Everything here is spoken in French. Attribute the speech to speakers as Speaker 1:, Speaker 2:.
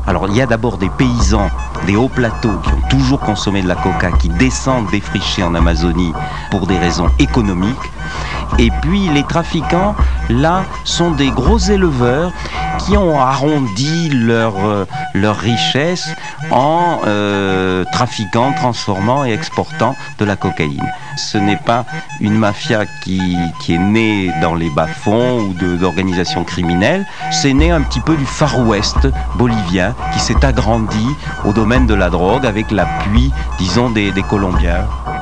Speaker 1: Alors il y a d'abord des paysans des hauts plateaux qui ont toujours consommé de la coca, qui descendent défricher en Amazonie pour des raisons économiques. Et puis les trafiquants, là, sont des gros éleveurs qui ont arrondi leur richesse en trafiquant, transformant et exportant de la cocaïne. Ce n'est pas une mafia qui est née dans les bas-fonds ou d'organisations criminelles, c'est né un petit peu du Far West bolivien qui s'est agrandi au domaine de la drogue avec l'appui, disons, des Colombiens.